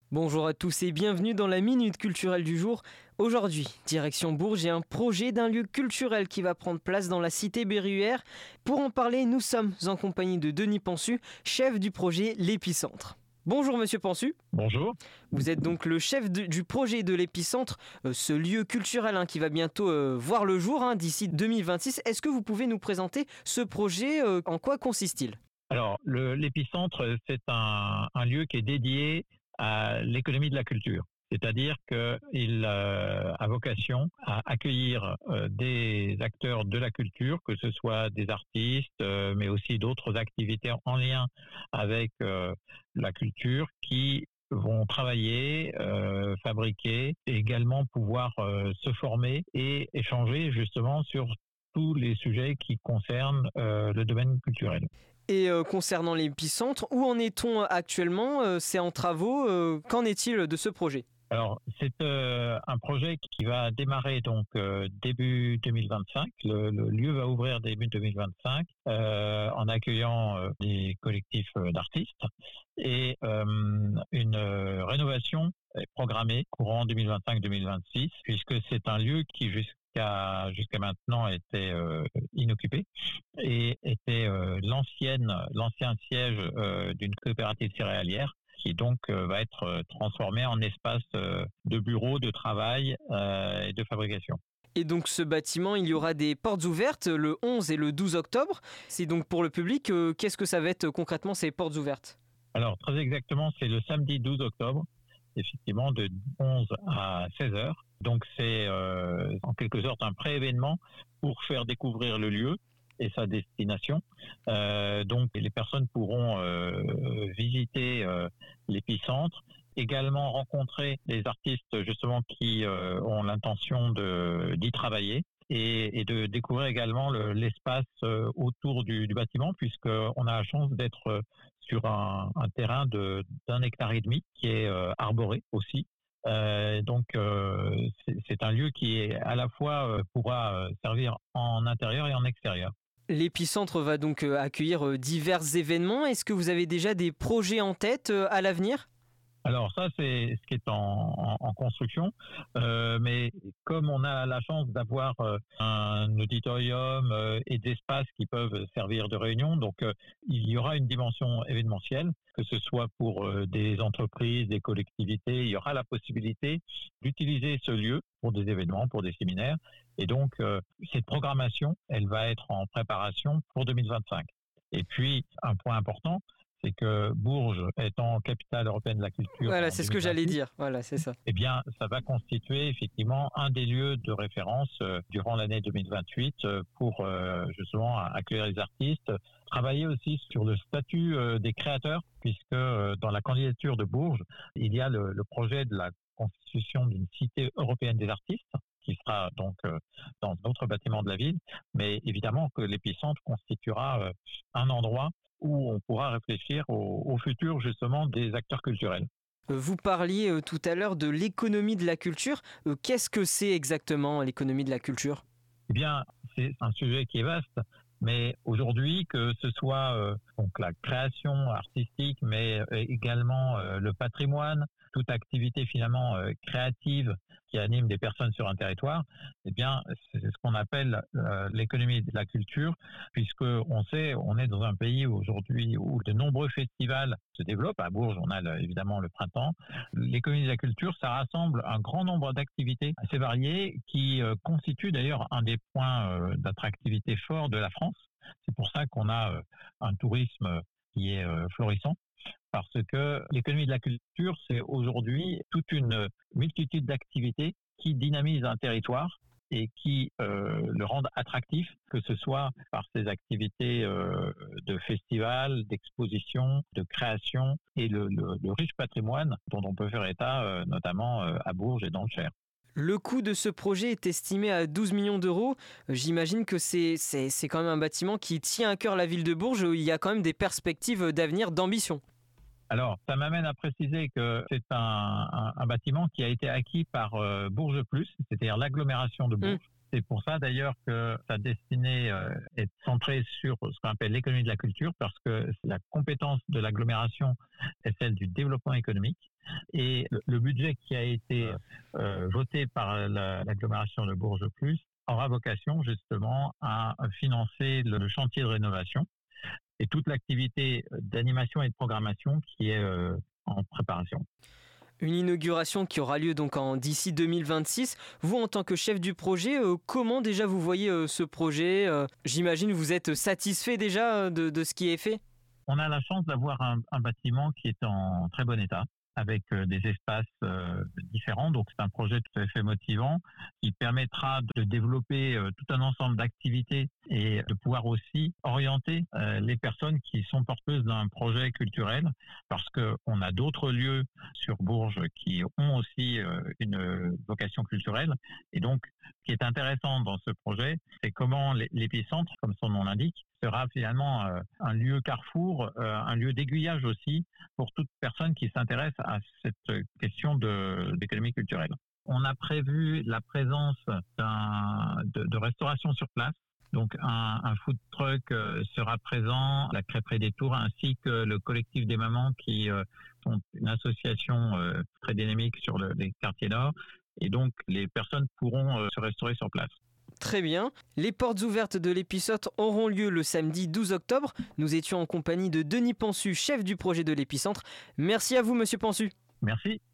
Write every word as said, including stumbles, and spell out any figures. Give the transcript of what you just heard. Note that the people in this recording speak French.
Bonjour à tous et bienvenue dans la Minute Culturelle du jour. Aujourd'hui, direction Bourges et un projet d'un lieu culturel qui va prendre place dans la cité berruère. Pour en parler, nous sommes en compagnie de Denis Pansu, chef du projet L'Épicentre. Bonjour Monsieur Pansu. Bonjour. Vous êtes donc le chef de, du projet de l'Épicentre, euh, ce lieu culturel hein, qui va bientôt euh, voir le jour hein, d'ici deux mille vingt-six. Est-ce que vous pouvez nous présenter ce projet, euh, en quoi consiste-t-il ? Alors, le, l'Épicentre, c'est un, un lieu qui est dédié à l'économie de la culture. C'est-à-dire qu'il euh, a vocation à accueillir euh, des acteurs de la culture, que ce soit des artistes, euh, mais aussi d'autres activités en lien avec euh, la culture qui vont travailler, euh, fabriquer, et également pouvoir euh, se former et échanger justement sur tous les sujets qui concernent euh, le domaine culturel. Et euh, concernant l'Épicentre, où en est-on actuellement ? euh, C'est en travaux. Euh, qu'en est-il de ce projet ? Alors, c'est euh, un projet qui va démarrer donc euh, début deux mille vingt-cinq. Le, le lieu va ouvrir début deux mille vingt-cinq euh, en accueillant euh, des collectifs euh, d'artistes et euh, une euh, rénovation est programmée courant deux mille vingt-cinq deux mille vingt-six puisque c'est un lieu qui jusqu'à jusqu'à maintenant était euh, inoccupé et était euh, l'ancienne l'ancien siège euh, d'une coopérative céréalière, qui donc euh, va être euh, transformé en espace euh, de bureau, de travail euh, et de fabrication. Et donc ce bâtiment, il y aura des portes ouvertes le onze et le douze octobre. C'est donc pour le public. Euh, qu'est-ce que ça va être concrètement ces portes ouvertes ? Alors très exactement, c'est le samedi douze octobre, effectivement de onze à seize heures. Donc c'est euh, en quelque sorte un pré-événement pour faire découvrir le lieu et sa destination. Euh, donc les personnes pourront euh, visiter euh, l'Épicentre, également rencontrer les artistes justement qui euh, ont l'intention de, d'y travailler et, et de découvrir également le, l'espace euh, autour du, du bâtiment, puisqu'on a la chance d'être sur un, un terrain de, d'un hectare et demi qui est euh, arboré aussi. Euh, donc euh, c'est, c'est un lieu qui est à la fois euh, pourra servir en intérieur et en extérieur. L'Épicentre va donc accueillir divers événements. Est-ce que vous avez déjà des projets en tête à l'avenir ? Alors ça, c'est ce qui est en, en, en construction, euh, mais comme on a la chance d'avoir euh, un auditorium euh, et d'espaces qui peuvent servir de réunion, donc euh, il y aura une dimension événementielle, que ce soit pour euh, des entreprises, des collectivités, il y aura la possibilité d'utiliser ce lieu pour des événements, pour des séminaires, et donc euh, cette programmation, elle va être en préparation pour deux mille vingt-cinq. Et puis, un point important, c'est que Bourges étant capitale européenne de la culture... Voilà, c'est ce que j'allais dire. Voilà, c'est ça. Eh bien, ça va constituer effectivement un des lieux de référence euh, durant l'année deux mille vingt-huit euh, pour euh, justement accueillir les artistes, travailler aussi sur le statut euh, des créateurs, puisque euh, dans la candidature de Bourges, il y a le, le projet de la constitution d'une cité européenne des artistes, qui sera donc euh, dans d'autres bâtiments de la ville, mais évidemment que l'Épicentre constituera euh, un endroit où on pourra réfléchir au, au futur justement des acteurs culturels. Vous parliez euh, tout à l'heure de l'économie de la culture. Euh, qu'est-ce que c'est exactement l'économie de la culture ? Eh bien, c'est un sujet qui est vaste, mais aujourd'hui, que ce soit euh, donc la création artistique, mais euh, également euh, le patrimoine, toute activité finalement euh, créative qui anime des personnes sur un territoire, eh bien, c'est ce qu'on appelle euh, l'économie de la culture, puisque on sait, on est dans un pays aujourd'hui où de nombreux festivals se développent. À Bourges, on a le, évidemment le printemps. L'économie de la culture, ça rassemble un grand nombre d'activités assez variées qui euh, constituent d'ailleurs un des points euh, d'attractivité forts de la France. C'est pour ça qu'on a euh, un tourisme qui est euh, florissant. Parce que l'économie de la culture, c'est aujourd'hui toute une multitude d'activités qui dynamisent un territoire et qui euh, le rendent attractif, que ce soit par ces activités euh, de festivals, d'expositions, de création et le, le, le riche patrimoine dont on peut faire état, euh, notamment euh, à Bourges et dans le Cher. Le coût de ce projet est estimé à douze millions d'euros. J'imagine que c'est, c'est, c'est quand même un bâtiment qui tient à cœur la ville de Bourges, où il y a quand même des perspectives d'avenir, d'ambition. Alors, ça m'amène à préciser que c'est un, un, un bâtiment qui a été acquis par euh, Bourges Plus, c'est-à-dire l'agglomération de Bourges. Mmh. C'est pour ça d'ailleurs que sa destinée euh, est centrée sur ce qu'on appelle l'économie de la culture, parce que la compétence de l'agglomération est celle du développement économique. Et le, le budget qui a été euh, voté par la, l'agglomération de Bourges Plus aura vocation justement à financer le, le chantier de rénovation et toute l'activité d'animation et de programmation qui est euh, en préparation. Une inauguration qui aura lieu donc en d'ici deux mille vingt-six. Vous, en tant que chef du projet, euh, comment déjà vous voyez euh, ce projet euh, J'imagine vous êtes satisfait déjà de, de ce qui est fait. On a la chance d'avoir un, un bâtiment qui est en très bon état, avec euh, des espaces euh, différents. Donc c'est un projet tout à fait motivant qui permettra de développer euh, tout un ensemble d'activités et de pouvoir aussi orienter euh, les personnes qui sont porteuses d'un projet culturel, parce qu'on a d'autres lieux sur Bourges qui ont aussi euh, une vocation culturelle. Et donc, ce qui est intéressant dans ce projet, c'est comment l'épicentre, comme son nom l'indique, sera finalement euh, un lieu carrefour, euh, un lieu d'aiguillage aussi pour toute personne qui s'intéresse à cette question de, d'économie culturelle. On a prévu la présence d'un, de, de restauration sur place. Donc un, un food truck euh, sera présent, la crêperie des Tours, ainsi que le collectif des mamans qui euh, sont une association euh, très dynamique sur le, les quartiers nord. Et donc les personnes pourront euh, se restaurer sur place. Très bien. Les portes ouvertes de l'Épicentre auront lieu le samedi douze octobre. Nous étions en compagnie de Denis Pansu, chef du projet de l'Épicentre. Merci à vous, monsieur Pansu. Merci.